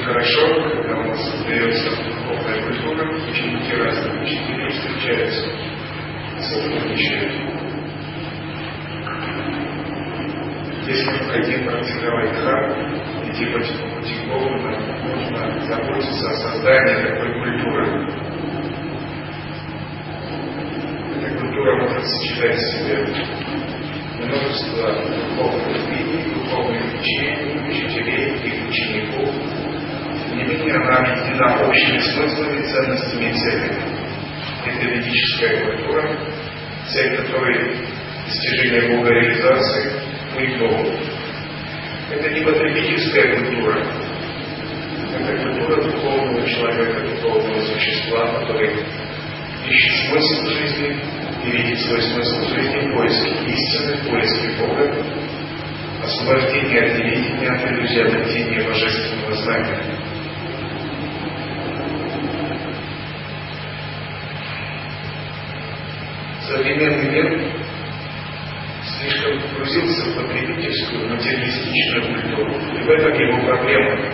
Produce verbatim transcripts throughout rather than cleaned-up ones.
хорошо, когда у нас создается духовная культура, ученики разных учителей встречаются, сотрудничают. Если мы хотим практиковать дхарму, идти по пути Бога, нам нужно заботиться о создании такой культуры. Эта культура может сочетать в себе множество духовных линий, духовных учений, учителей и учеников. Тем не менее, она объединена общими смыслами, ценностями и целями. Это ведическая культура, цель которой достижение Бога реализации, путь к Богу. Это не потребительская культура, это культура духовного человека, духовного существа, который ищет смысл жизни и видит свой смысл жизни в поиске истины, в поиске Бога, освобождение от невидения, от иллюзии, обретения божественного знания. Современный мир слишком погрузился в потребительскую, материалистичную культуру, и в этом его проблема.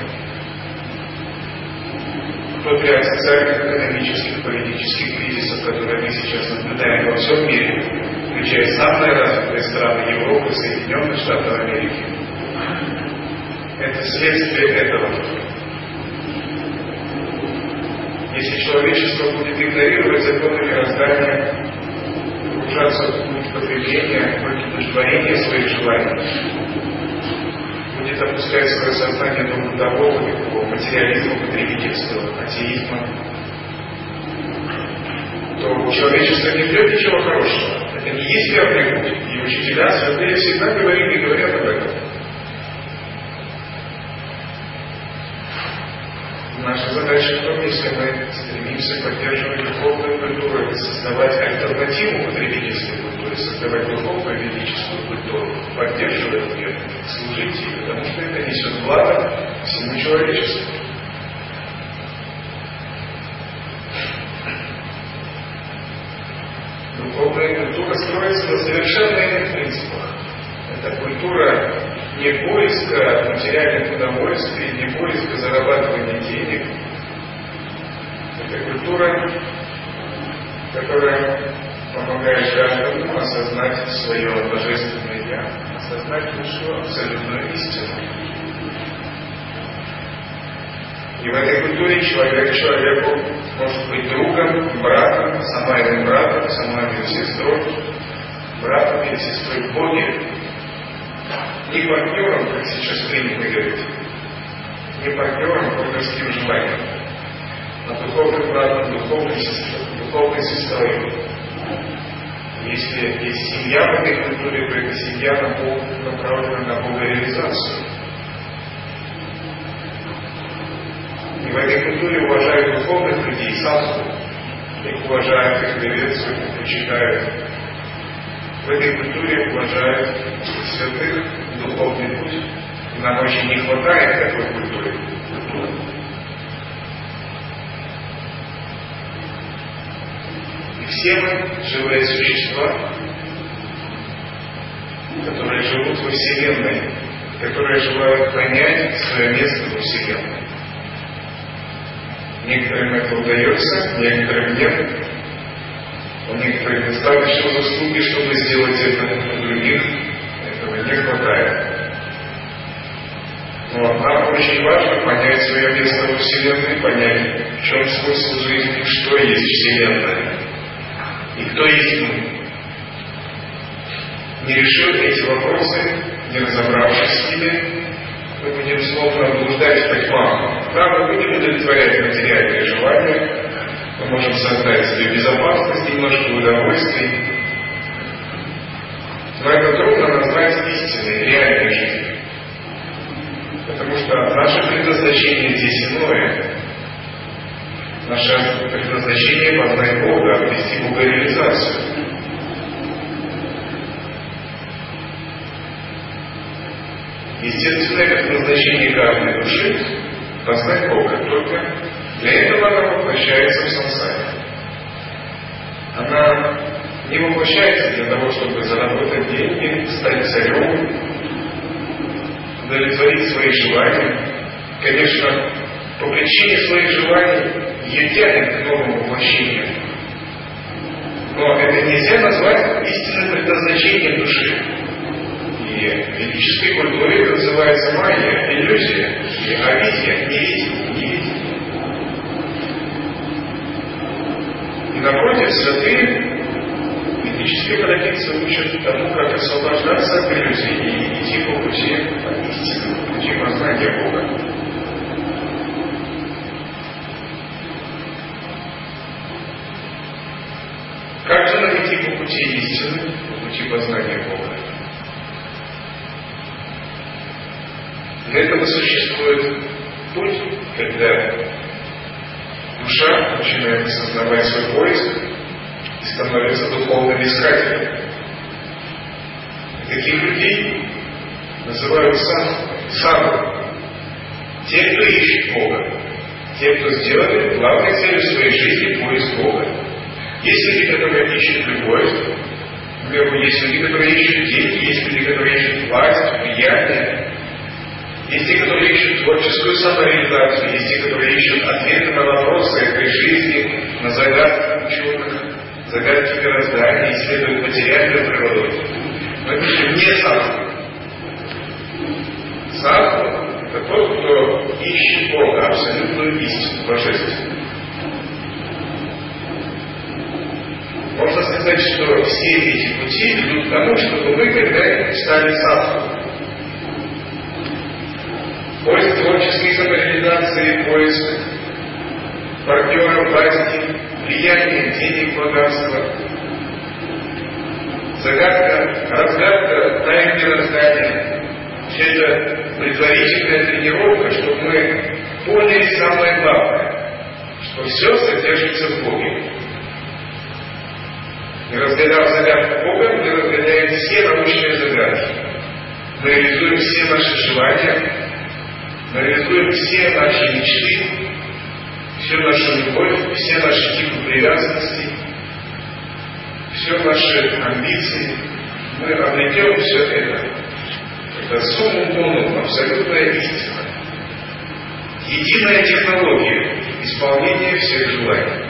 Тот ряд социальных, экономических, политических кризисов, которые мы сейчас наблюдаем во всем мире, включая самые развитые страны Европы, Соединенных Штатов Америки, это следствие этого. Если человечество будет игнорировать законы мироздания, погружаться в путь потребления, в путь удовлетворения своих желаний, будет опускать свое сознание до бытового, такого материализма, потребительства, атеизма, то человечество не ждет ничего хорошего. Это не есть верный путь. И учителя, святые всегда говорили и говорят об этом. Наша задача в том, если мы стремимся поддерживать духовную культуру, это создавать альтернативу потребительской культуре, создавать духовную ведическую культуру, поддерживать ее, служить ей, потому что это несет благо всему человечеству. Духовная культура строится на совершенно иных принципах. Это культура не поиска материальных удовольствий, не поиска зарабатывания денег. Это культура, которая помогает каждому осознать свое божественное «Я», осознать высшую абсолютную истину. И в этой культуре человек человеку может быть другом, братом, сама или братом, сама или сестрой, братом или сестрой в Боге. Не партнером, как сейчас принято говорить, не партнером, а дружеским желанием, а духовным братом, духовной сестрой, духовной сестрой. Если есть семья в этой культуре, то эта семья направлена на богореализацию. И в этой культуре уважают духовных людей, садху, их уважают, их приветствуют, их почитают. В этой культуре уважают святых, духовный путь. И нам очень не хватает такой культуры. И все мы живые существа, которые живут во Вселенной, которые желают понять свое место во Вселенной. Некоторым это удается, некоторым нет. У некоторых достаточно заслуги, чтобы сделать это, у других этого не хватает. Но нам очень важно понять свое место во Вселенной, понять, в чем смысл жизни, что есть Вселенная и кто есть мы. Не решив эти вопросы, не разобравшись с ними, мы будем словно блуждать по тьмам. Да, мы будем удовлетворять материальные желания, мы можем создать себе безопасность, немножко удовольствий. Но это трудно назвать истинной, реальной жизнью. Потому что наше предназначение здесь иное. Наше предназначение познать Бога, обрести богореализацию. Естественное предназначение каждой души — познать Бога. Только для этого она воплощается в сансаре. Она не воплощается для того, чтобы заработать деньги, стать царем, удовлетворить свои желания. Конечно, по причине своих желаний ее тянет к новому воплощению. Но это нельзя назвать истинным предназначением души. И в ведической культуре это называется майя, иллюзия, и авидия, невидение, невидение. И напротив, святые ведические традиции учат тому, как освобождаться от иллюзий и идти по пути истины, по пути познания Бога. Как же нам идти по пути истины, по пути познания Бога? Для этого существует путь, когда душа начинает осознавать свой поиск и становится духовным искателем. И таких людей называют саду. Те, кто ищет Бога. Те, кто сделали главной целью своей жизни поиск Бога. Есть люди, которые ищут любовь. Например, есть люди, которые ищут деньги, есть люди, которые ищут власть, влияние. Есть те, которые ищут творческую самореализацию, есть те, которые ищут ответы на вопросы этой жизни, на загадки ученых, загадки мироздания, исследуют материальную природу. Но это же не садху. Садху — это тот, кто ищет Бога, абсолютную истину, божественную. Можно сказать, что все эти пути ведут к тому, чтобы мы когда-нибудь стали садху. Поиск творческой самореализации, поиск партнера, власти, влияния, денег, богатства, загадка, разгадка тайн мироздания. Все это предварительная тренировка, чтобы мы поняли самое главное, что все содержится в Боге. И разгадав загадку Бога, мы разгадаем все научные загадки. Мы реализуем все наши желания, мы реализуем все наши мечты, всю нашу любовь, все наши типы привязанности, все наши амбиции. Мы обретем все это. Это сумму бонум, абсолютная истина. Единая технология исполнения всех желаний.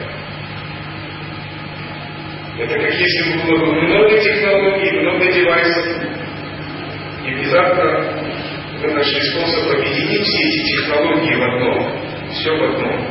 Это как если бы было бы много технологий, много девайсов, и внезапно мы нашли способ объединить все эти технологии в одном, все в одном.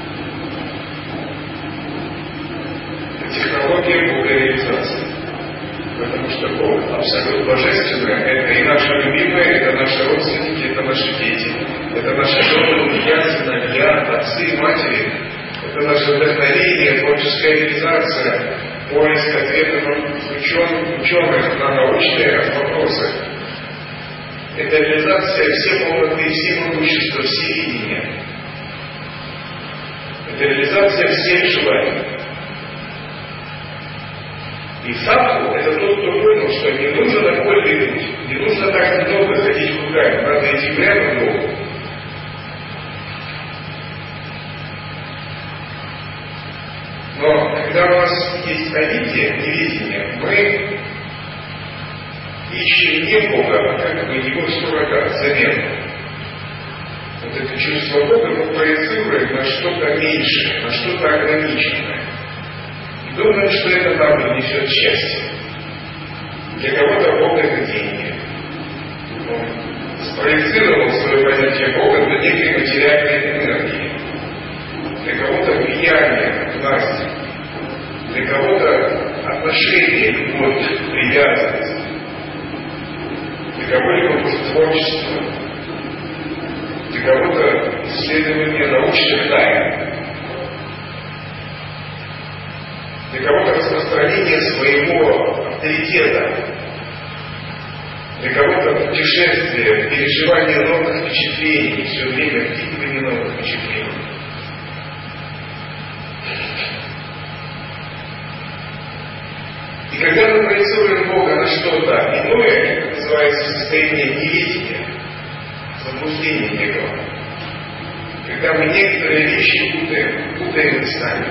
Это технология богореализации. Потому что Бог абсолютно божественный. Это и наши любимые, это наши родственники, это наши дети, это наши жены, мужья, сыновья, отцы, матери. Это наше вдохновение, творческая реализация, поиск ответов ученых, ученых на научные вопросы. Это реализация всей полноты, всей могущества, всей видения. Это реализация всех желаний. И садху — это тот, кто понял, что не нужно окольный путь, не нужно так много ходить кругами, надо идти прямо к Богу. Но когда у нас есть авидия, невидение, мы ищем не Бога, а как бы его суррогат, замену. Вот это чувство Бога мы проецируем на что-то меньшее, на что-то ограниченное. И думаем, что это нам принесет счастье. Для кого-то Бог — это деньги. Он спроецировал свое понятие Бога на некой материальной энергии. Для кого-то влияние, власть. Для кого-то отношение, любовь, привязанность. Для кого-либо просто творчество, для кого-то исследование научных тайн, для кого-то распространение своего авторитета, для кого-то путешествие, переживание новых впечатлений, все время впитывание новых впечатлений. И когда мы проецируем Бога на что-то иное, это называется состояние невидения, заблуждения некого. Когда мы некоторые вещи путаем, путаем местами.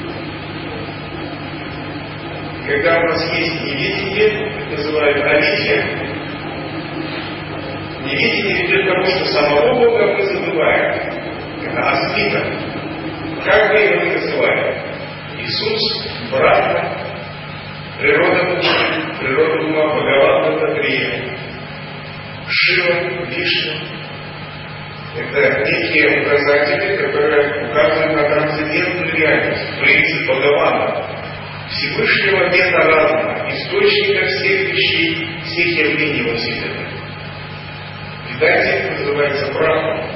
Когда у нас есть невидение, это называют авидия. Невидение ведет к тому, что самого Бога мы забываем. Это асмита. Как мы его не называем? Иисус, Брахма, природа души, природа ума, Бхагаван, Дататрия, Шива, Вишну. Это некие указатели, которые указывают на трансцендентную реальность, принцип Бхагавана, Всевышнего мета-разума, источника всех вещей, всех явлений во Вселенной. Веданте это называется Брахма.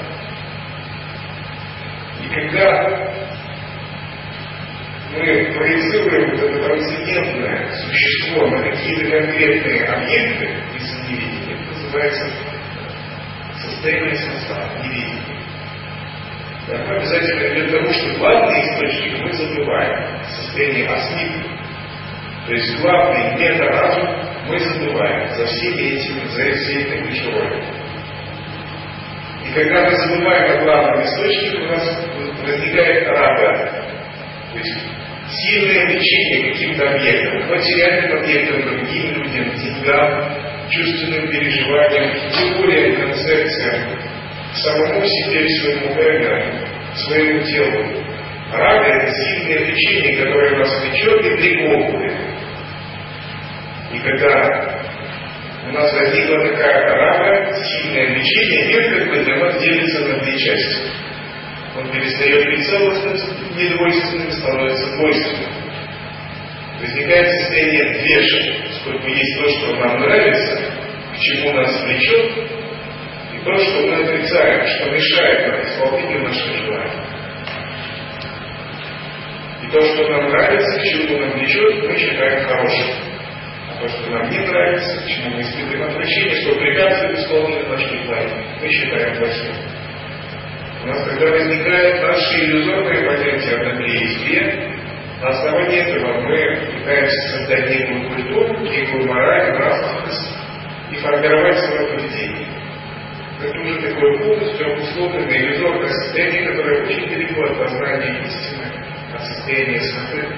И когда мы проецируем вот это трансцендентное существо на какие-то конкретные объекты из невидения, это называется состояние сансары, невидения. Мы обязательно для того, что главный источник мы забываем, состояние асмиты. То есть главный мета-разум мы забываем за всеми этими, за всей этой ключевой. И когда мы забываем о главном источнике, у нас возникает рага. То есть сильное влечение каким-то объектом, материальным объектом, другим людям, деньгам, чувственным переживаниям, тем более концепциям, самому себе, своему эго, своему телу. Рага — это сильное влечение, которое нас влечет и приковывает. И когда у нас возникла такая рага, сильное влечение, мир как бы для нас делится на две части. Он перестает быть целостным, недвойственным, становится двойственным. Возникает состояние движения, поскольку есть то, что нам нравится, к чему нас влечет, и то, что мы отрицаем, что мешает исполнению наших желаний. И то, что нам нравится, к чему нам влечет, мы считаем хорошим. А то, что нам не нравится, к чему мы испытываем отвращение, что препятствует исполнению наших желаний, мы считаем плохим. У нас тогда возникает наше иллюзорное понятие о добре и зле. На основании этого мы пытаемся создать некую культуру, некую мораль, нравственность и формировать свое поведение. Это уже такое полностью обусловленное иллюзорное состояние, которое очень далеко от познания истины, от состояния свободы.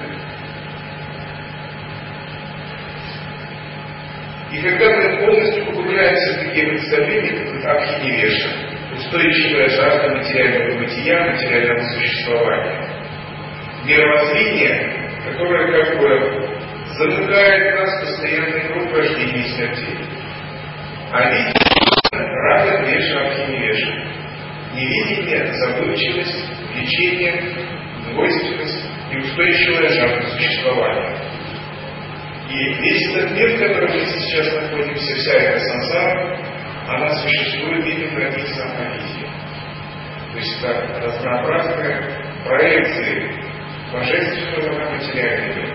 И когда мы полностью погружаемся в такие представления, как абхиневеша, устойчивая жажда материального бытия, материального существования, мировоззрение, которое как бы замыкает нас постоянный круг рождения и смертей. А видение — рага, веша, абхиневеша. Невидение, забывчивость, влечение, двойственность и устойчивая жажда существования. И весь этот мир, в котором мы сейчас находимся, вся эта сансара, она существует именно из самовидения. То есть это разнообразные проекции божественного на материальный мир.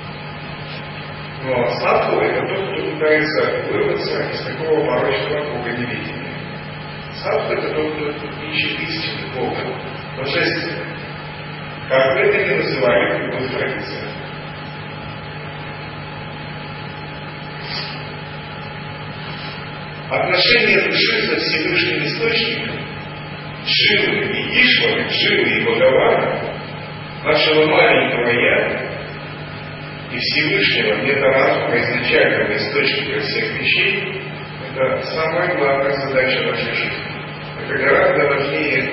Но садху — это тот, кто пытается вырваться из такого порочного круга невидения. Садху — это тот, кто ищет истину Бога, божественного. Как бы это ни называли в любых традициях. Отношения души со Всевышним Источником, Шивы и Ишвары, Шивы и Бхагавана, нашего маленького Я и Всевышнего мета-разума, изначального источника всех вещей, это самая главная задача нашей жизни. Это гораздо важнее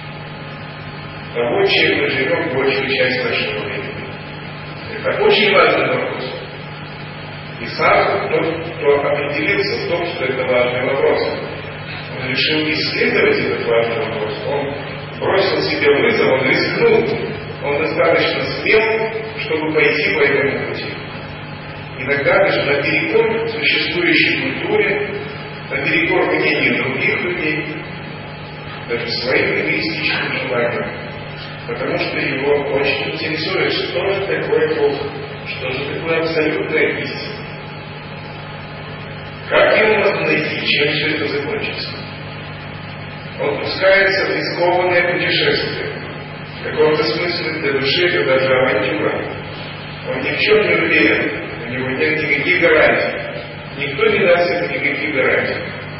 того, чем мы живем большую часть нашего времени. Это очень важный вопрос. И сам тот, кто определился в том, что это важный вопрос, он решил исследовать этот важный вопрос, он бросил себе вызов, он рискнул, он достаточно смел, чтобы пойти по этому пути. Иногда даже наперекор существующей культуре, наперекор мнению других людей, даже своим эгоистичным желаниям, потому что его очень интересует, что же такое Бог, что же такое абсолютная истина. Как его можно найти, чем все это закончится? Он пускается в рискованное путешествие. В каком-то смысле для души это даже авантюра. Он ни в чем не уверен, у него нет никаких гарантий. Никто не даст ему никаких гарантий.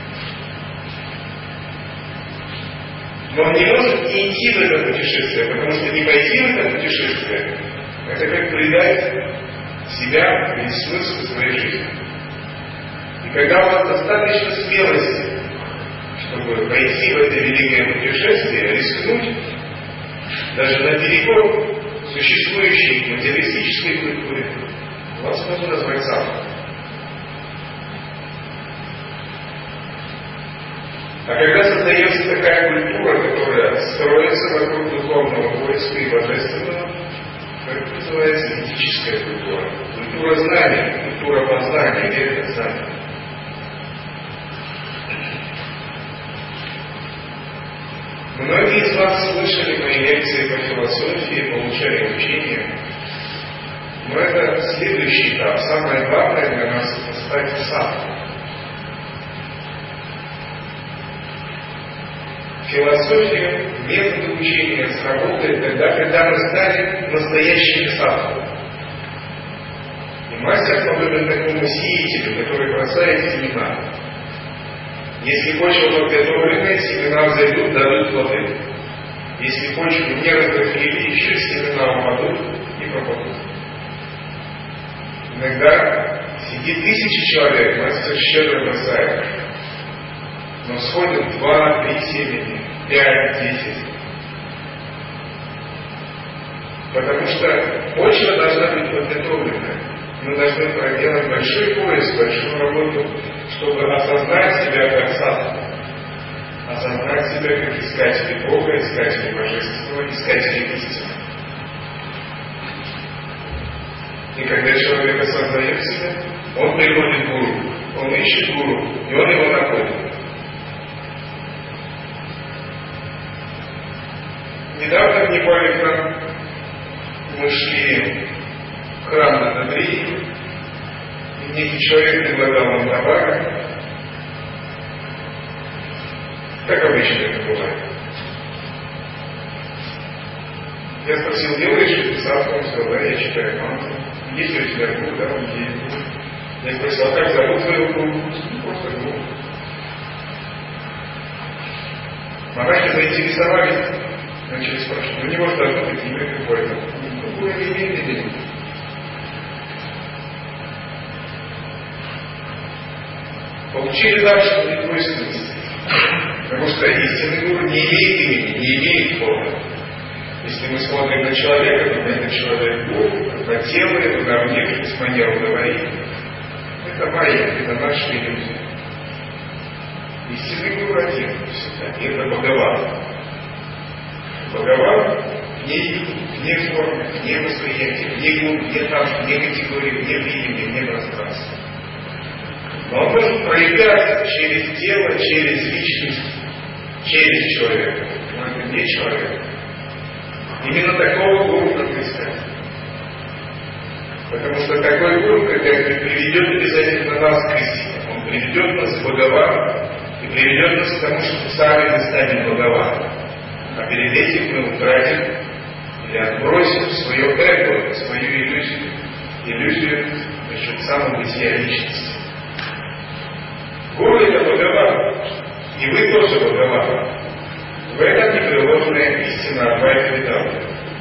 Но он не может не идти в это путешествие, потому что не пойти в это путешествие — это как предать себя, весь смысл своей жизни. И когда у вас достаточно смелости, чтобы пойти в это великое путешествие, рискнуть даже наперекор существующей материалистической культуре, вас можно назвать садху. А когда создается такая культура, которая строится вокруг духовного поиска и божественного, это называется этическая культура. Культура знания, культура познания, века знания. Многие из вас слышали мои лекции по философии, получали учения. Но это следующий этап. Самое главное для нас — это стать садху. Философия, методы учения сработает тогда, когда мы станем настоящими садху. И мастер подобен такому сеятелю, который бросает семена. Если почва подготовленная, семена взойдут, дадут плоды. Если почву не разрыхлили, еще семена упадут и пропадут. Иногда сидит тысячи человек, мастер щедро бросает. Но сходят два, три семени, пять, десять. Потому что почва должна быть подготовлена. Мы должны проделать большой поиск, большую работу, чтобы осознать себя как садху, осознать себя как искатель Бога, искатель Божественного, искатель истины. И когда человек осознает себя, он приходит к гуру, он ищет гуру, и он его находит. Недавно в Непале к нам мы шли в храм Дататрии, и некий человек предлагал нам товары. Как обычно это бывает. Я спросил, делаешь ли ты садху? Он сказал, да, я читаю мантру. Есть ли у тебя гуру? Да, он есть. Я спросил, а как зовут твоего гуру? Ну, просто гуру. Монахи заинтересовались. Начали спрашивать, у него же должно быть имя какое-то. Ну, не имеет имени. Получили дальше недвойственность. Потому что истинный гуру не имеет имени, не имеет формы. Если мы смотрим на человека, то этот человек Бог, на тело его, на внешность, манеру говорить. Это майя, это наша иллюзия. Истинный гуру один всегда. И это Бхагаван. Бхагаван вне, вне формы, вне восприятия, вне гун, вне там, вне категории, вне времени, вне пространства. Но он может проявляться через тело, через личность, через человека. Но это не человек. Именно такого гуру надо искать. Потому что такой гуру, когда приведет обязательно нас к истине, он приведет нас к Бхагавану и приведет нас к тому, чтобы сами мы станем Бхагаваном. А перед этим мы утратим или отбросим свое эго, свою иллюзию, иллюзию насчет самобытия личности. Гуру — это Бхагаван, и вы тоже Бхагаван. В этом непреложная истина Адвайта Веданты.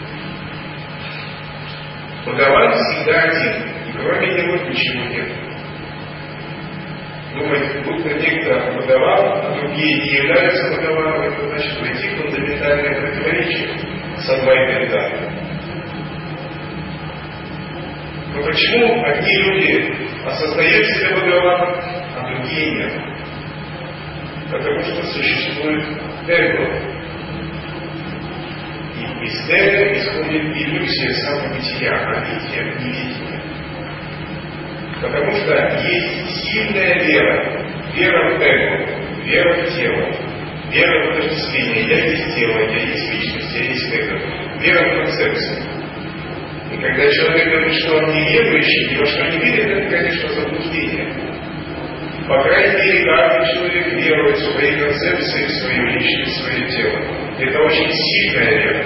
Бхагаван всегда один, и кроме него ничего нет. Думать, будто некто Бхагаван, а другие не являются Бхагаваном, это значит войти в фундаментальное противоречие с Адвайта Ведантой. Но почему одни люди осознают себя Бхагаваном, а другие нет? Потому что существует эго. И из эго исходит иллюзия самобытия, амития, невидения. Потому что есть сильная вера, вера в эго, вера в тело, вера в отождествление. Я есть тело, я есть личность, я есть эго. Вера в концепцию. И когда человек говорит, что он неверующий, ни во что не верит, это, конечно, заблуждение. По крайней мере, каждый человек верует в свои концепции, в свою личность, в свое тело. Это очень сильная вера.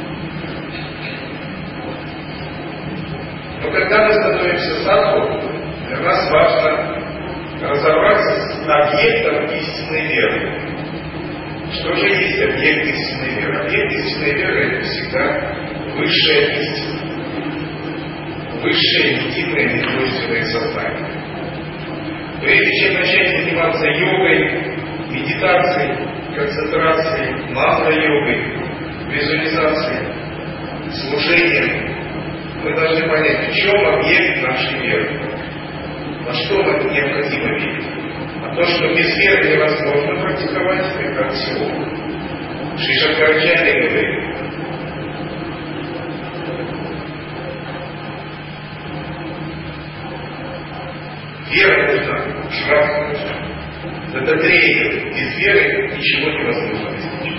Но когда мы становимся садху, для нас важно разобраться с объектом истинной веры. Что же есть объект истинной веры? Объект истинной веры — это всегда высшая истина. Высшее, единое, недвойственное сознание. Прежде чем начать заниматься йогой, медитацией, концентрацией, мантра-йогой, визуализацией, служением, мы должны понять, в чем объект нашей веры, на что нам необходимо верить. А то, что без веры невозможно практиковать, это аксиома. Шри Шанкарачарья говорит, вера нужна, шрам нужна. Это тренинг. Без веры ничего невозможно достичь.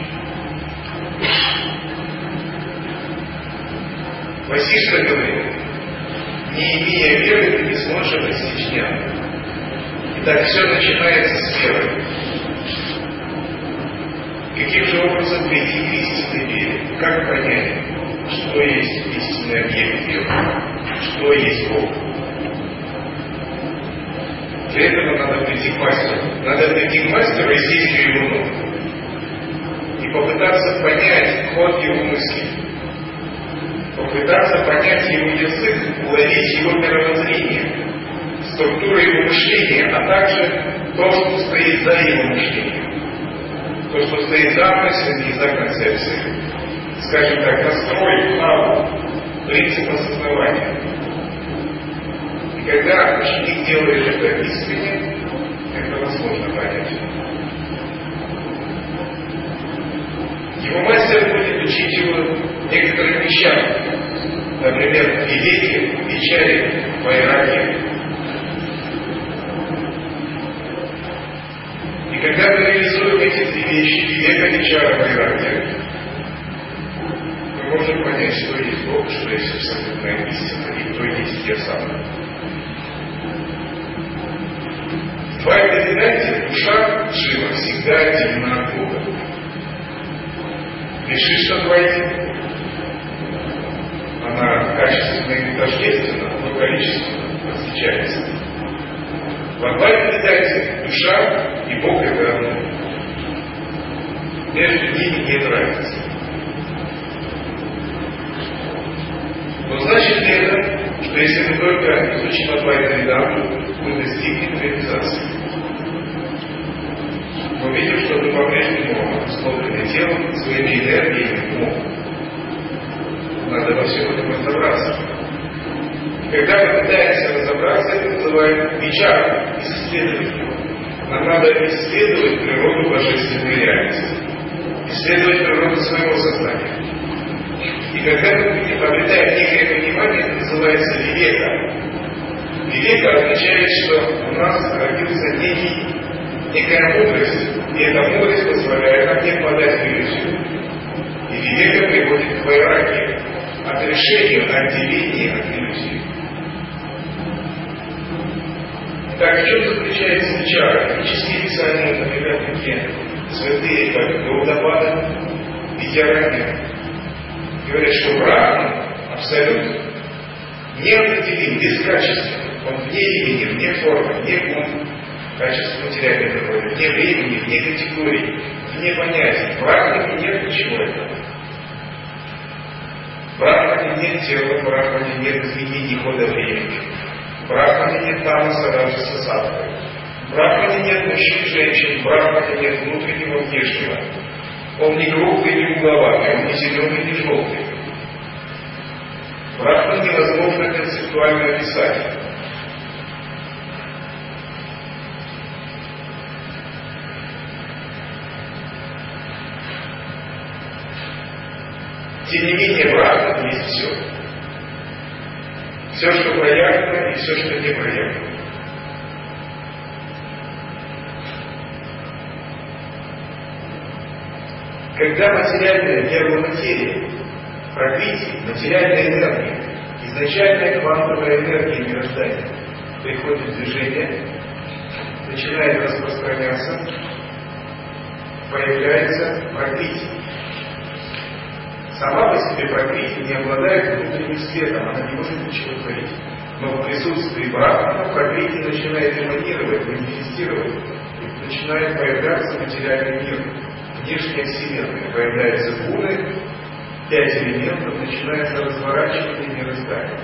Васишка говорит, не имея веры, ты не сможешь достичь дня. Итак, все начинается с веры. Каким же образом прийти к истинной вере? Как понять, что есть истинный объект веры? Что есть Бог? Для этого надо прийти к мастеру. Надо прийти к мастеру и сесть у его ног. И попытаться понять ход его мыслей. Попытаться понять его язык, уловить его мировоззрение, структуру его мышления, а также то, что стоит за его мышлением. То, что стоит за мыслями и за концепцией. Скажем так, настрой, праву, принцип осознавания. И когда ученик делает это искренне, это возможно понять. Его мастер будет учить его некоторым вещам. Например, вивеке, вичаре, вайраге. И когда мы реализуем эти три вещи, вивека, вичара, вайраге, мы можем понять, что есть Бог, что есть абсолютная истина и кто есть я сам. В твоей передаче душа жива всегда отделена от Бога. Вишишта двойник. Она качественно и тождественна, но количественно различается. В Адвайта Веданте душа и Бог это одно. Между ними нет разницы. Но значит ли это, что если мы только изучим Адвайта Веданту, мы достигнем реализации? Мы видим, что мы по-прежнему обусловлены телом, своими энергиями, умом. Надо во всем этом разобраться. Когда мы пытаемся разобраться, это называют вичаром, исследовать его. Нам надо исследовать природу божественной реальности, исследовать природу своего сознания. И когда мы обретаем некое понимание, это называется вивека. Вивека означает, что у нас родился некий, некая мудрость, и эта мудрость позволяет нам не впадать в иллюзию. И вивека приводит к вайраге, отрешению, отделению от иллюзии. Так, в чем заключается вичара? Ведические писания, например, такие святые, как Гаудапада, Видьяраня, говорят, что Брахма абсолютно неопределим, бескачествен. Он вне имени, вне формы, вне ум, качества материальной природы, вне времени, вне категорий, вне понятий. В Брахмане нет ничего этого. В Брахмане нет тела, в Брахмане нет изменений хода времени. В Брахмане нет тамаса, раджаса, саттвы. В Брахмане нет мужчин и женщин, в Брахмане нет внутреннего и внешнего. Он не круглый, не угловатый, он не зеленый, не желтый. Брахман невозможно концептуально описать. Тем не менее, Брахман есть все. Все, что проявлено, и все, что не проявлено. Когда материальная нервоматерия, прокрытие, материальная энергия, изначальная квантовая энергия мироздания приходит в движение, начинает распространяться, появляется прокрытие. Сама по себе прокрытие не обладает внутренним светом, она не может ничего творить. Но в присутствии Брахмана прокрытие начинает эманировать, манифестировать, и начинает появляться материальный мир. Внешняя вселенная, появляются гуны, пять элементов, начинается разворачивание мироздания.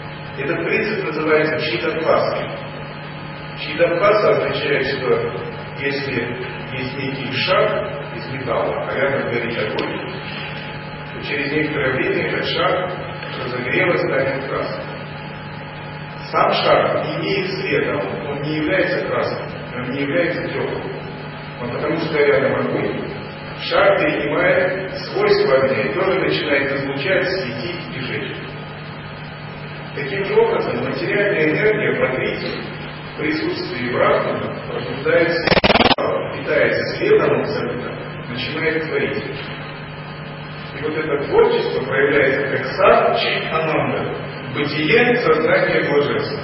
Этот принцип называется читапаса. Читапаса означает, что если есть некий шар из металла, а рядом горит огонь, то через некоторое время этот шар разогревает, станет красным. Сам шар не имеет цвета, он, он не является красным, он не является теплым. Но потому что рядом огонь, шар перенимает свойства огня и тоже начинает излучать, светить и жечь. Таким же образом, материальная энергия Пратвити в присутствии Брахмана пробуждается, питается светом абсолютно, начинает творить. И вот это творчество проявляется как сад чит ананда, бытие сознания блаженства.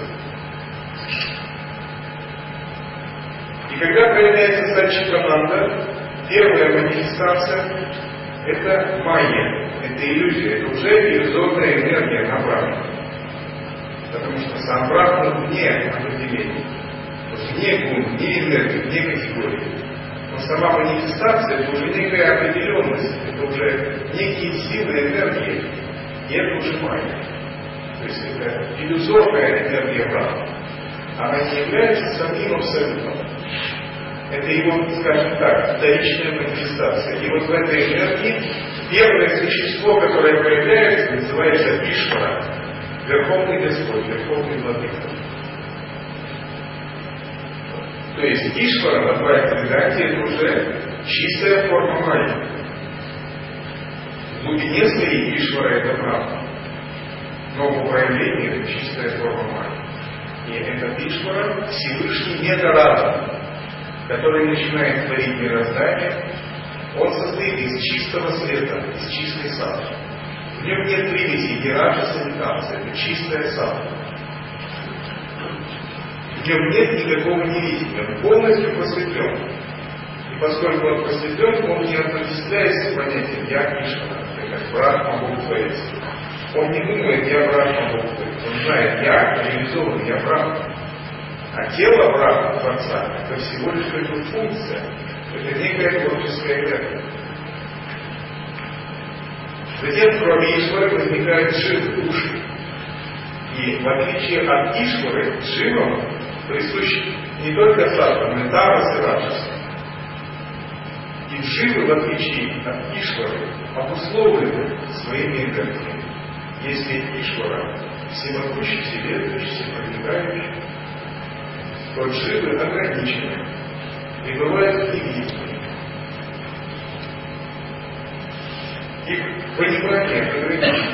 И когда проявляется сад чит ананда, первая манифестация — это майя, это иллюзия, это уже иллюзорная энергия на Брахмана. Потому что сам Брахман вне определения, вне гун, вне энергии, вне категории. Но сама манифестация — это уже некая определенность, это уже некие силы энергии, и это уже майя. То есть это иллюзорная энергия Брахмана. Она не является самим абсолютом. Это его, скажем так, вторичная манифестация. И вот в этой энергии первое существо, которое проявляется, называется Ишвара, Верховный Господь, Верховный Владыка. То есть Ишвара в Адвайта-Веданте это уже чистая форма майи. В глубине своей Ишвара это правда. Но по проявлению это чистая форма майи. И этот Ишвара Всевышний Метаразум, который начинает творить мироздание, он состоит из чистого света, из чистой сады. В нем нет примесей, ни раджаса, ни тамаса, это чистая сада. В нем нет никакого невидения, он полностью просветлен. И поскольку он просветлен, он не отождествляется с понятием «я Ишвара», как Брахма Бог Творец. Он не думает «я Брахма Бог Творец», он знает «я реализован, я Брахма». А тело Брахма, Творца, это всего лишь только функция, это некая творческая энергия. Затем, кроме Ишвары, возникают дживы, души. И в отличие от Ишвары, дживам присущи не только саттва, но и тамас и раджас. И дживы, в отличие от Ишвары, обусловлены своими энергиями. Если Ишвара всемогущий, вседержащий, всепроникающий, то дживы ограничены и бывают невидимыми. Их понимание ограничено.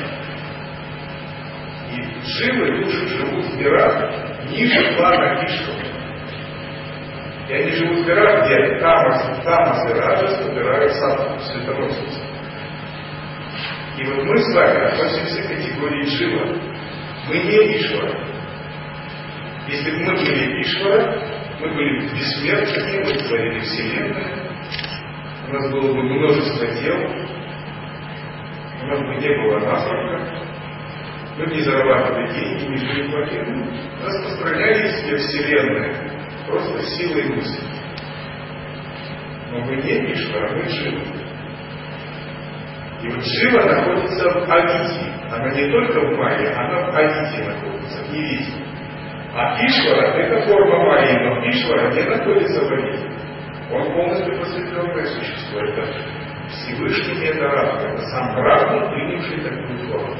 И дживы, души живут в мирах ниже плана Ишвары. И они живут в мирах, где тамас, тамас и раджас убирают саттву, светоносицу. И вот мы с вами относимся к категории джива. Мы не Ишвара. Если бы мы были Ишвара, мы были бессмертными, мы творили Вселенную, у нас было бы множество тел, у нас бы не было насморка, мы бы не зарабатывали деньги, не жили в квартиру, распространяли себе Вселенную просто силой мысли. Но мы не Ишвара, мы живы. И вот Шива находится в Адити. Она не только в Майе, она в Адити находится, в Невите. А Ишвара — это форма Майи, но Ишвара не находится в Адити. Он полностью просветленное существо. Это Всевышний Метаразум, это сам Брахман, принявший такую форму.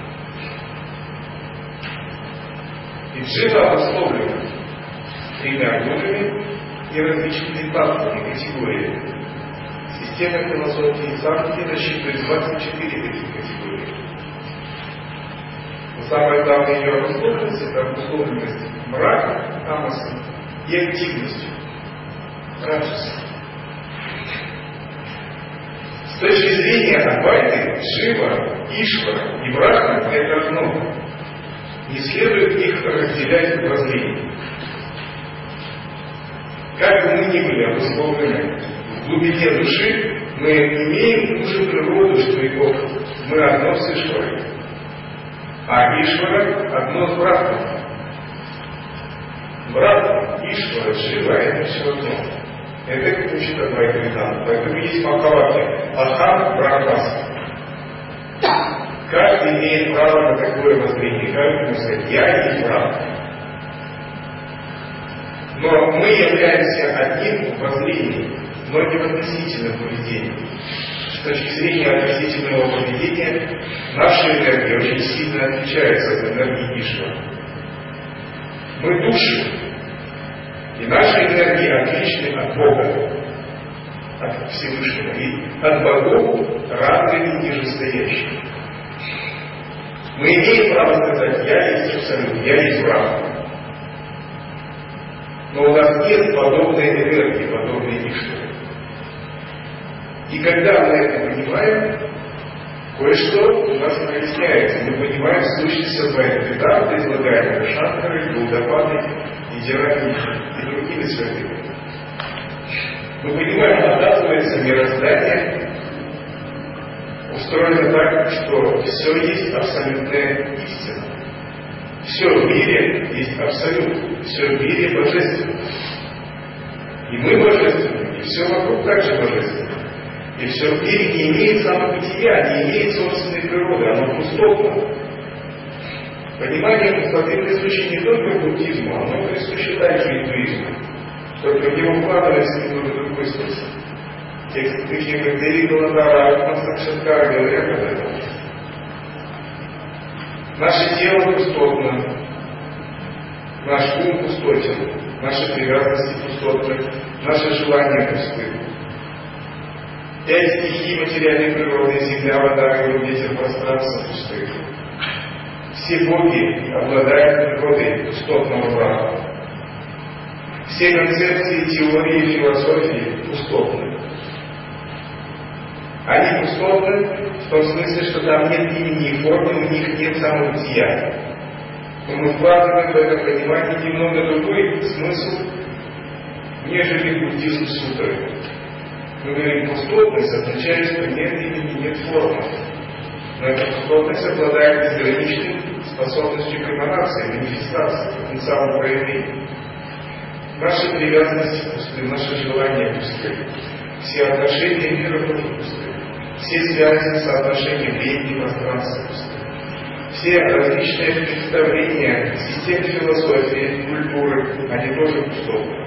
И Шива обусловлена тремя гунами и различными тактами, категориями. Система философии Санхи насчитывает двадцать четыре таких категорий. Но самая главная ее обусловленность — это обусловленность мрака, тамаса и активностью, раджаса. С точки зрения Адвайты, Шива, Ишвара и Брахма — это одно. Не следует их разделять в воззрении. Как бы мы ни были обусловлены в глубине души, мы имеем ту же природу, что и Бог. Мы одно с Ишварой. А Ишвара одно с Брахманом. Брахман, Ишвара, Шива — это все одно. Это как учит Адвайта Веданта. Поэтому есть Махаваки Ахам Брахмас. Каждый имеет право на такое воззрение. Каждый может сказать: я есть Брахман. Но мы являемся одним в воззрении, но не в относительном поведении. С точки зрения относительного поведения, наша энергия очень сильно отличается от энергии Ишвара. Мы души, и наши энергии отличны от Бога, от Всевышнего, и от богов разные и нижестоящие. Мы имеем право сказать: я есть абсолют, я есть Брахма. Но у нас нет подобной энергии, подобной Ишваре. И когда мы это понимаем, кое-что у нас проясняется. Мы понимаем сущность Адвайта излагаемого Шанкарой, Гаудападой, Идирами и другими святыми. Мы понимаем, оказывается, мироздание устроено так, что все есть абсолютная истина. Все в мире есть абсолют, все в мире божественно. И мы божественны, и все вокруг также божественно. И все в мире не имеет самобытия, не имеет собственной природы, оно пустотно. Понимание пустоты присуще не только буддизму, оно присуще также индуизму. Только в него вкладывается немного другой смысл. Тексты такие, как Дели Галадара, Мастакшаткар, говорят об этом. Наше тело пустотно, наш ум пустотен, наши привязанности пустотны, наши желания пусты. Пять стихий материальной природы, земля, вода, огонь, ветер, пространство пусты. Все боги обладают природой пустотного браха. Все концепции, теории, философии пустотны. Они пустотны в том смысле, что там нет имени и формы, у них нет самобытия. Но мы вкладываем в это понимание немного другой смысл, нежели буддизм сутры. Мы говорим, пустотность означает, что нет имени, нет формы. Но эта пустотность обладает безграничной способностью к эманации, манифестации, потенциалу проявления. Наши привязанности пусты, наши желания пусты. Все отношения мира тоже пусты. Все связи, соотношения времени и пространства пусты. Все различные представления, системы философии, культуры, они тоже пустотны.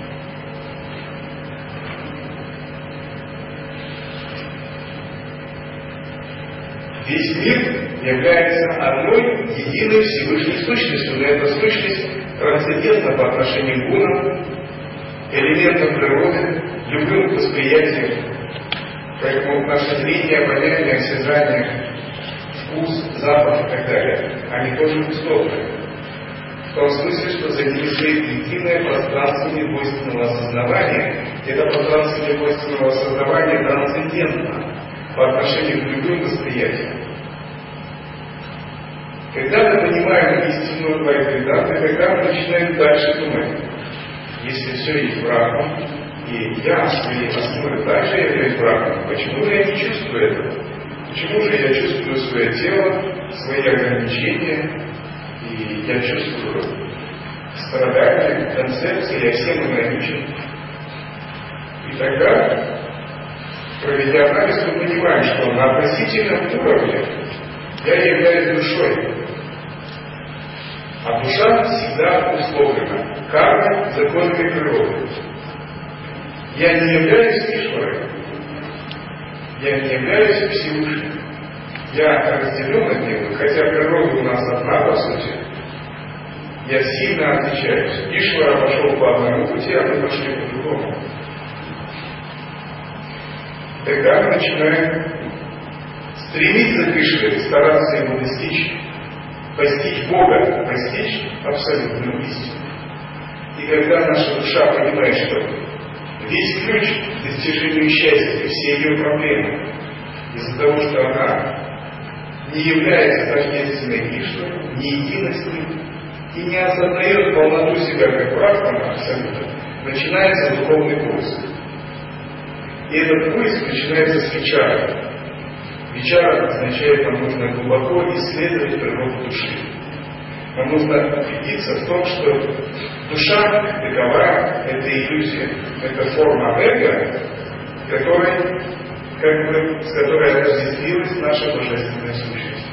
Весь мир является одной, единой Всевышней сущностью, но эта сущность трансцендентна по отношению к гунам, элементам природы, любым восприятиям. Поэтому наше зрение, обоняние, осязание, вкус, запах и так далее, они тоже пустотны. В том смысле, что за ними стоит единое пространство недвойственного осознавания. Это пространство недвойственного осознавания трансцендентно по отношению к любым восприятиям. Когда мы понимаем истинную Адвайта, тогда мы начинаем дальше думать. Если все есть Брахма, и я в своей основе также являюсь Брахмой, почему же я не чувствую этого? Почему же я чувствую свое тело, свои ограничения, и я чувствую страдания, концепции, я всем ограничен? И тогда, проведя анализ, мы понимаем, что на относительном уровне я являюсь душой. А душа всегда условлена кармой, законами природы. Я не являюсь Ишварой, я не являюсь Всевышним. Я разделен от него, хотя природа у нас одна, по сути. Я сильно отличаюсь. Ишвара пошел по одному пути, а мы пошли по другому. Тогда мы начинаем стремиться к Ишваре, стараться его достичь, постичь Бога, постичь абсолютную истину. И когда наша душа понимает, что весь ключ к достижению счастья, все ее проблемы, из-за того, что она не является тождественной Ишварой, не единой с ним, и не осознает полноту себя как Брахмана абсолютно, начинается духовный поиск. И этот поиск начинается с вичара. Вичара означает, нам нужно глубоко исследовать природу души. Нам нужно убедиться в том, что душа такова, это иллюзия, это форма эго, которой, как бы, с которой отождествилась наша божественная сущность.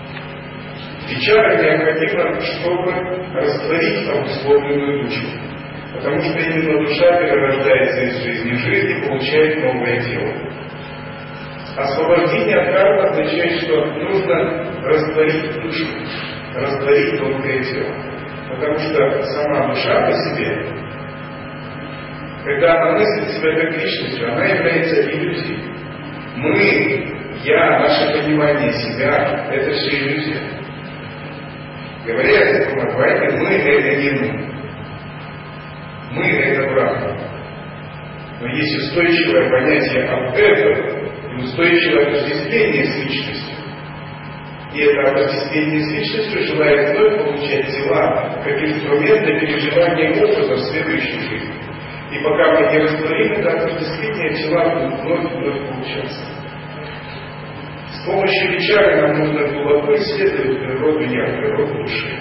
Вичара необходимо, чтобы растворить обусловленную душу. Потому что именно душа перерождается из жизни в жизнь и получает новое тело. Освобождение от кармы означает, что нужно растворить душу, растворить тонкое тело. Потому что сама душа по себе, когда она мыслит себя как личностью, она является иллюзией. Мы, я, наше понимание себя, это все иллюзия. Говоря о таком адвайте, мы это не мы. Мы это Брахма. Но есть устойчивое понятие об этом и устойчивое отождествление с личностью. И это отождествление с личностью желает вновь получать тела как инструмент для переживания опыта в следующей жизни. И пока мы не растворим это отождествление, тела будут вновь и вновь получаться. С помощью вичары нам нужно глубоко исследовать природу я, природу души.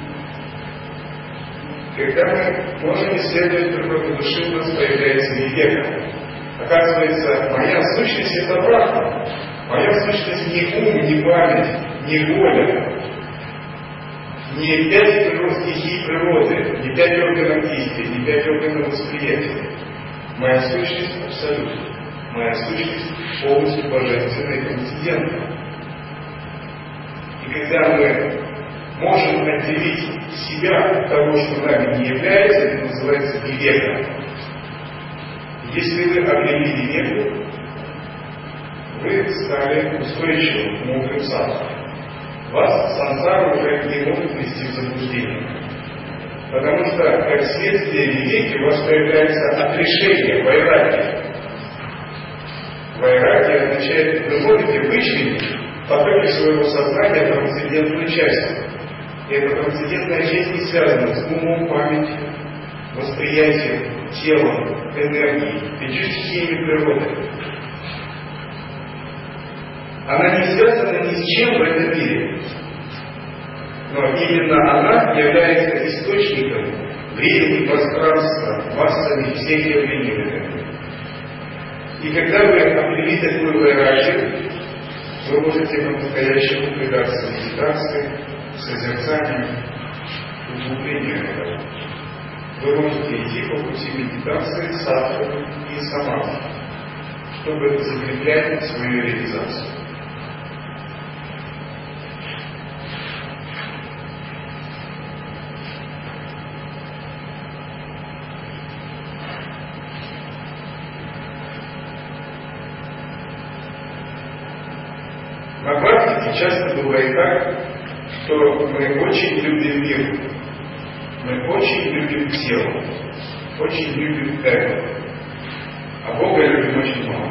Когда мы можем исследовать природу души, у нас появляется вивека. Оказывается, моя сущность это Брахма. Моя сущность не ум, не память, не воля, не пять стихий природы, не пять органов действия, не пять органов восприятия. Моя сущность абсолют. Моя сущность полностью божественная и трансцендентная. И когда мы можем отделить себя от того, что нами не является, это называется вивека. Если вы обрели вивеку, вы стали устойчивым, мудрым садху. Вас сансара уже не может ввести в заблуждение. Потому что, как следствие вивеки, у вас появляется отрешение, вайрагия. Вайрагия означает, вы можете вычленить потоки своего сознания в трансцендентную часть. И эта трансцендентная часть не связана с умом, памятью, восприятием, телом, энергией, пятью стихиями природы. Она не связана ни с чем в этом мире. Но именно она является источником времени, пространства, массами всех явлений в этом мире. И когда вы обрели такую вайрагию, вы можете по-настоящему предаться медитации, созерцанию, углублению этого. Вы можете идти по пути медитации, садханы и самадхи, чтобы закреплять свою реализацию. На практике часто бывает так, что мы очень любим мир, мы очень любим тело, очень любим эго, а Бога любим очень мало.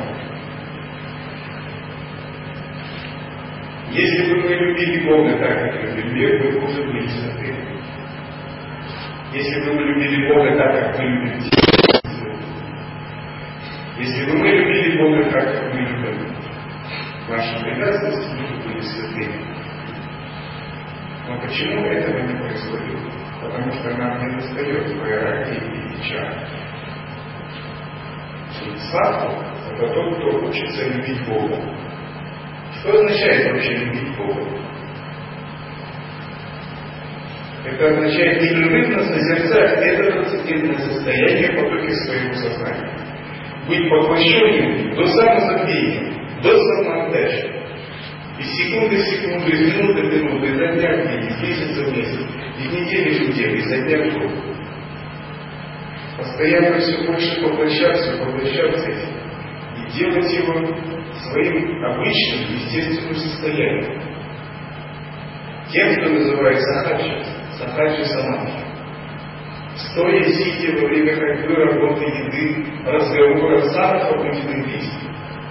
Если бы мы любили Бога так, как любим мир, мы уже были святые. Если бы мы любили Бога так, как мы любим тело, если бы мы любили Бога так, как мы любим наши обязанности, мы были святыми. Но почему этого не происходит? Потому что нам не достает вайрагии и вичары. Садху – это тот, кто учится любить Бога. Что означает вообще любить Бога? Это означает непрерывно созерцать это трансцендентное состояние в потоке своего сознания. Быть поглощенным до самозабвения, до самоотдачи. Из секунды в секунду, из минуты в минуту, изо дня в день, из месяца в месяц, из недели в неделю, изо дня в год. Постоянно все больше поглощаться, поглощаться этим. И делать его своим обычным, естественным состоянием. Тем, что называют сахаджи, сахаджи самадхи. Стоя, сидя во время ходьбы, работы, еды, разговора, самых обычных действий.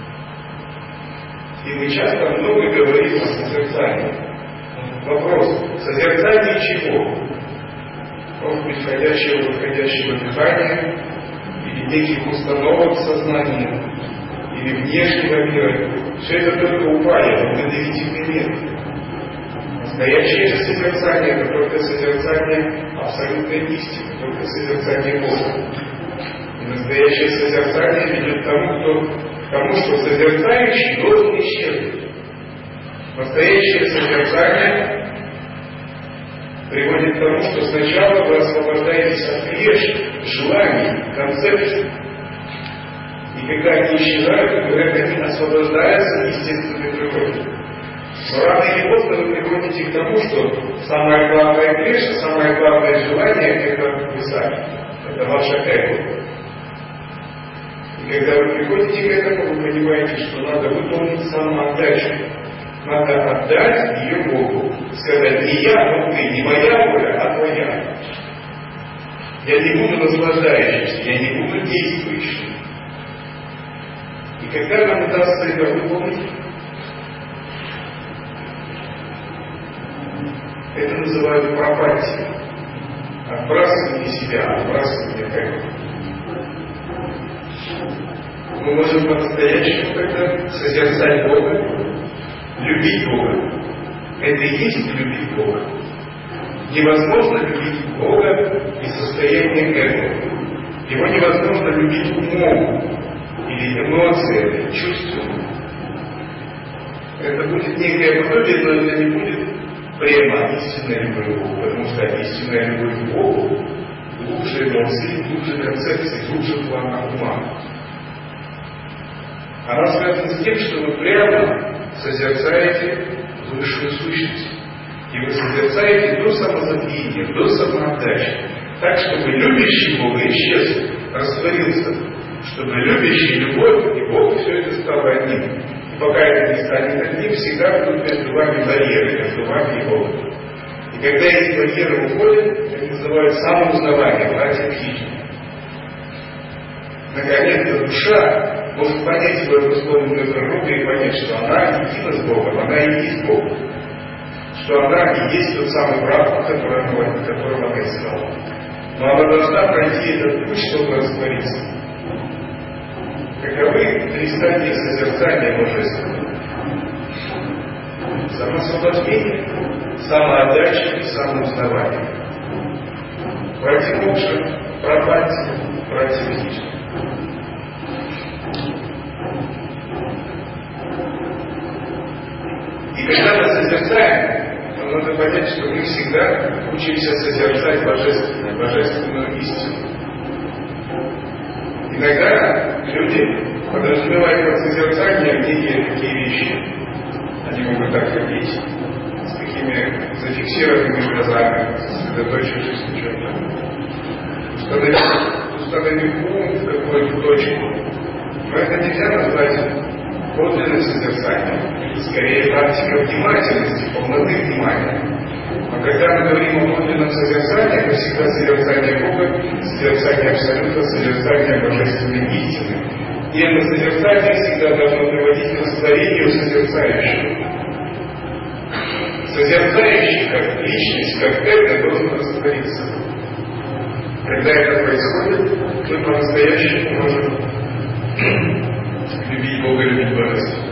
И мы часто много говорим о созерцании. Вопрос, созерцание чего? Может быть, входящего, выходящего дыхания, или неких установок сознания, или внешнего мира. Все это только упали, благодетельный метод. Настоящее же созерцание – это только созерцание абсолютной истины, только созерцание Бога. И настоящее созерцание ведет к тому, кто Потому что созерцающий должен исчезнуть. Настоящее созерцание приводит к тому, что сначала вы освобождаетесь от клеш, желаний, концепций. И когда они исчезают, говорят, они освобождаются в естественной природе. Но рано или поздно вы приходите к тому, что самое главное клеш, самое главное желание — это вы сами. Это ваше эго. И когда вы приходите к этому, вы понимаете, что надо выполнить самоотдачу. Надо отдать ее Богу. Сказать: не я, но ты, не моя воля, а твоя. Я не буду наслаждающимся, я не буду действующим. И когда нам удастся это выполнить, это называют пропатией. Отбрасывание себя, отбрасывание эго. Мы можем по-настоящему тогда созерцать Бога, любить Бога. Это и есть любить Бога. Невозможно любить Бога из состояния эго. Его невозможно любить умом, или эмоциями, или чувствами. Это будет некое подобие, но это не будет прямо истинная любовь к Богу, потому что истинная любовь к Богу глубже эмоций, глубже концепции, глубже плана ума. Она связана с тем, что вы прямо созерцаете высшую сущность. И вы созерцаете до самозабвения, до самоотдачи. Так, чтобы любящий Бога исчез, растворился. Чтобы любящий любовь и Бог все это стало одним. И пока это не станет одним, всегда будут между вами барьеры, между вами и Богом. И когда эти барьеры уходят, это называют самоузнавание, братья Хичи. Наконец-то душа может понять свою обусловленную природу и понять, что она едина с Богом, она и есть Бог. Что она и есть тот самый брат, которого, которого она искала. Но она должна пройти этот путь, чтобы раствориться. Каковы три стадии созерцания божественного? Самосвобождение, самоотдача и самоузнавание. Пратимокша, пропатия, пратимхича. И когда мы созерцаем, то надо понять, что мы всегда учимся созерцать божественное, божественную истину. Иногда люди подразумевают под созерцанием некие такие вещи. Они могут так ходить, с такими зафиксированными глазами, сосредоточившись на чем-то. Установив, установив ум в какую-то точку. Но это нельзя назвать подлинное созерцание. Скорее практика внимательности, полноты внимания. Но когда мы говорим о подлинном созерцании, это всегда созерцание Бога, созерцание Абсолюта, созерцание Божественной истины. И это созерцание всегда должно приводить к растворению созерцающего. Созерцающий, как личность, как эго, должен раствориться. Когда это происходит, мы по-настоящему можем любить Бога, любить Божественное.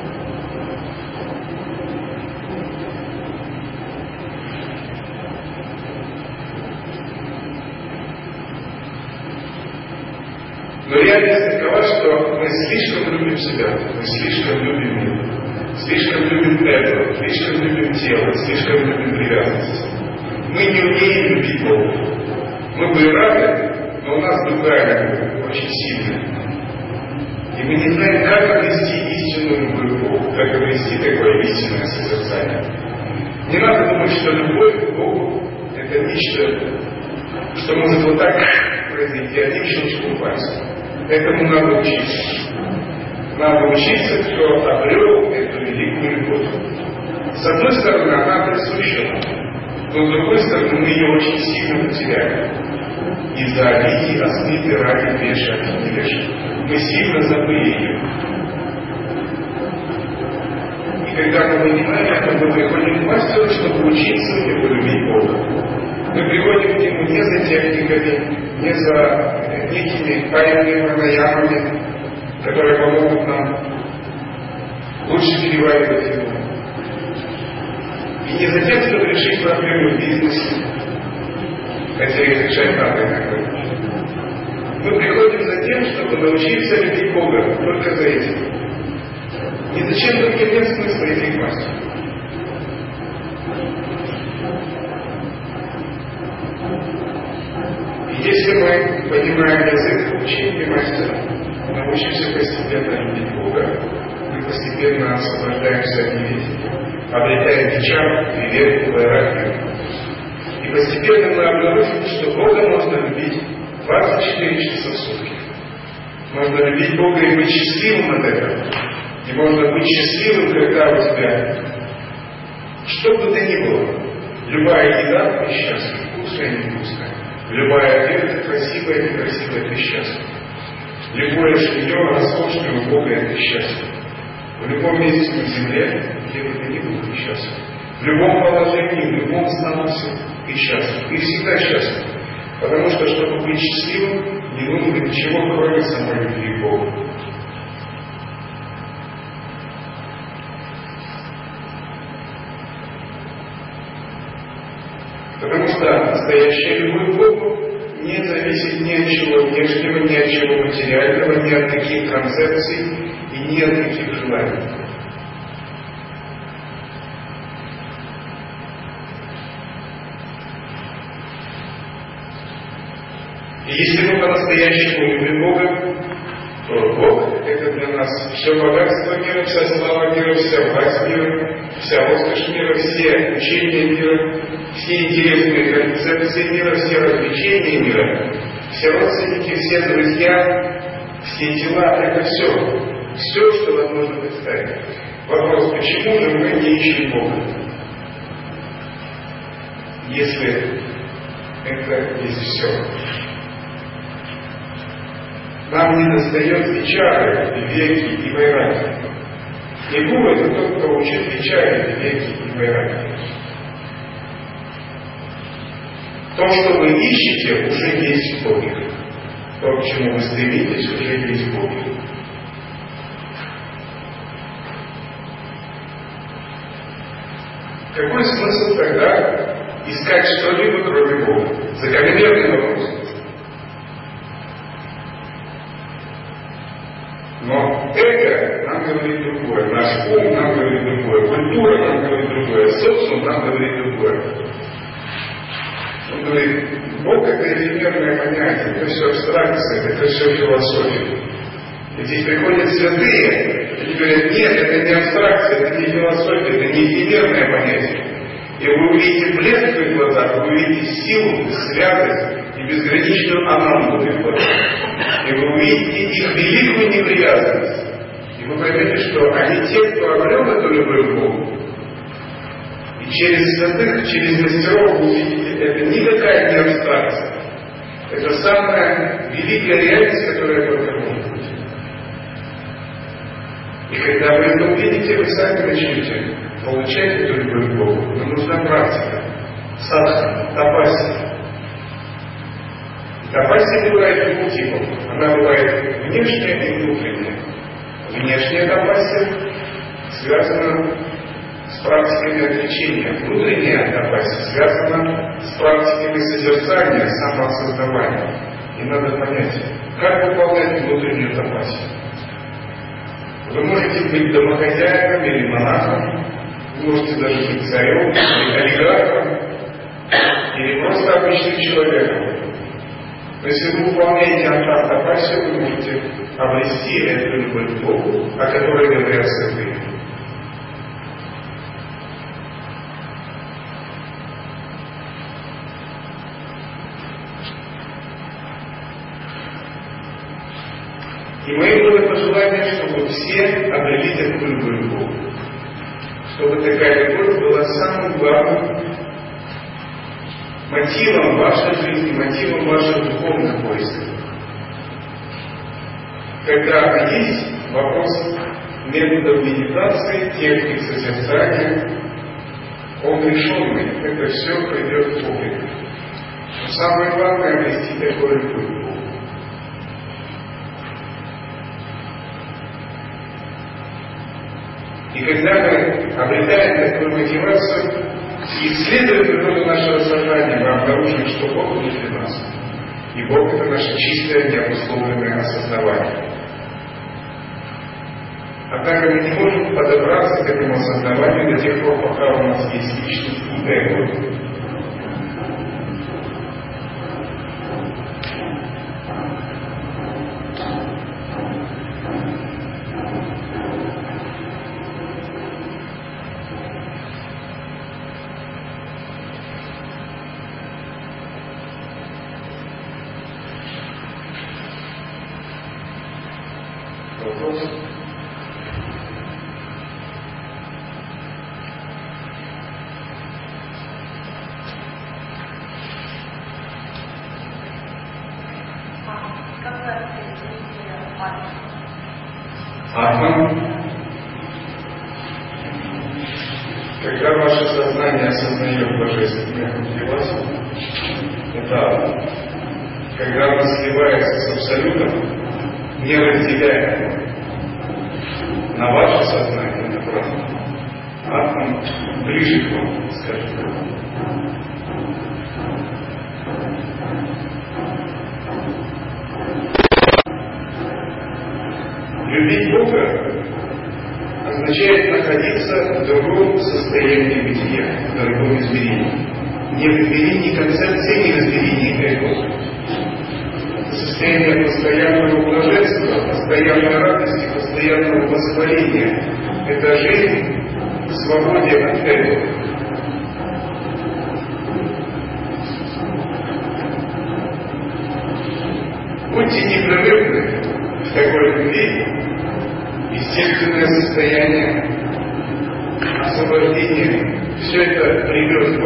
Но реальность такова, что мы слишком любим себя, мы слишком любим мир, слишком любим эго, слишком любим тело, слишком любим привязанность. Мы не умеем любить Бога. Мы бы рады, но у нас другая любовь, очень сильная. И мы не знаем, как обрести истинную любовь к Богу, как обрести такое истинное созерцание. Не надо думать, что любовь к Богу — это нечто, что может вот так произойти одним щелчком пальца. Этому надо учиться. Надо учиться, кто обрел эту великую любовь. С одной стороны, она присуща нам, но с другой стороны, мы ее очень сильно потеряли. Из-за обиды, осмыты, ради, веша, не веша. Мы сильно забыли ее. И когда мы понимаем это, мы приходим к мастеру, чтобы учиться его любить Бога. Мы приходим к нему не за техниками, не за некими тайными пранаямами, которые помогут нам лучше переваривать его. И не за тем, чтобы решить проблемы в бизнесе, хотя их решать надо иногда. Мы приходим за тем, чтобы научиться любить Бога, только за этим. И зачем другим нет смысла идти к мастеру. Если мы понимаем язык учения мастера, научимся постепенно любить Бога, мы постепенно освобождаемся от неведения, обретаем вечер, привет, вайрагию. И постепенно мы обнаружим, что Бога можно любить двадцать четыре часа в сутки. Можно любить Бога и быть счастливым от этого. И можно быть счастливым, когда у тебя что бы то ни было. Любая еда — ты счастлив, вкусная и невкусная. Любая одежда — красивая и некрасивая — ты счастлив. Любое жилье, роскошное у Бога — это счастье. В любом месте на земле, где бы ты ни был, ты счастлив. В любом положении, в любом статусе ты счастлив. Ты всегда счастлив. Потому что, чтобы быть счастливым, не нужно ничего, кроме самой любви к Богу. Потому что настоящая любовь к Богу не зависит ни от чего внешнего, ни от чего материального, ни от каких концепций и ни от каких желаний. И если мы по-настоящему любим Бога, то Бог — это для нас все богатство мира, вся слава мира, вся власть мира, вся роскошь мира, все учения мира, все интересные концепции мира, все развлечения мира, все родственники, все друзья, все дела — это все. Все, что возможно представить. Вопрос, почему же мы не ищем Бога? Если это есть все. Нам не достает вичары, вивеки и вайраги. И гуру — это тот, кто учит вичары, вивеки и вайраги. То, что вы ищете, уже есть в Боге. То, к чему вы стремитесь, уже есть в Боге. Какой смысл тогда искать что-либо, кроме Бога? Закономерный вопрос. Но эго нам говорит другое, наш ум нам говорит другое, культура нам говорит другое, социум нам говорит другое. Он говорит, Бог — это эфемерное понятие, это все абстракция, это все философия. И здесь приходят святые, и говорят, нет, это не абстракция, это не философия, это не эфемерное понятие. И вы увидите блеск в их глазах, вы увидите силу, святость и безграничную ананду в их глазах. И вы увидите их великую непривязанность. И вы поймете, что они те, кто обрел эту любовь к Богу. И через святых, через мастеров вы увидите, это никакая не абстракция. Это самая великая реальность, которая только может быть. И когда вы это увидите, вы сами начнете получать эту любовь к Богу. Но нужна практика. Садхана, тапасия. Тапасия бывает двух типов. Она бывает внешняя и внутренняя. Внешняя тапасия связана с практиками отречения. Внутренняя тапасия связана с практиками созерцания, самоосознавания. И надо понять, как выполнять внутреннюю тапасию. Вы можете быть домохозяином или монахом, вы можете даже быть царем, или олигархом, или просто обычным человеком. Но если вы выполняете антар-тапасию, вы можете обрести эту любовь к Богу, о которой говорят святые. И мои было пожелание, чтобы все обрели такую любовь к Богу. Чтобы такая любовь была самым главным мотивом вашей жизни, мотивом ваших духовных поисков. Когда есть вопрос методов медитации, техник созерцания, он решенный, это все придет в Бога. Но самое главное — обрести такую любовь к Богу. И когда мы обретаем такую мотивацию и исследуем природу нашего сознания, мы обнаружим, что Бог внутри нас. И Бог — это наше чистое, необусловленное осознавание. Однако мы не можем подобраться к этому осознаванию до тех пор, пока у нас есть личность и эго. Вопрос? Атман. Когда ваше сознание осознает божественное мотивацию, это когда оно сливается с абсолютом, не разделяя его. На ваше сознание это правда. Атман ближе к вам, скажем так. Любить Бога означает находиться в другом состоянии бытия, в другом измерении. Не в измерении концепции, не в измерении эго. Это состояние постоянного блаженства, постоянной радости, постоянного восхваления. Это жизнь в свободе от эго. Будьте непрерывны в такой любви, естественное состояние, освобождение, все это придет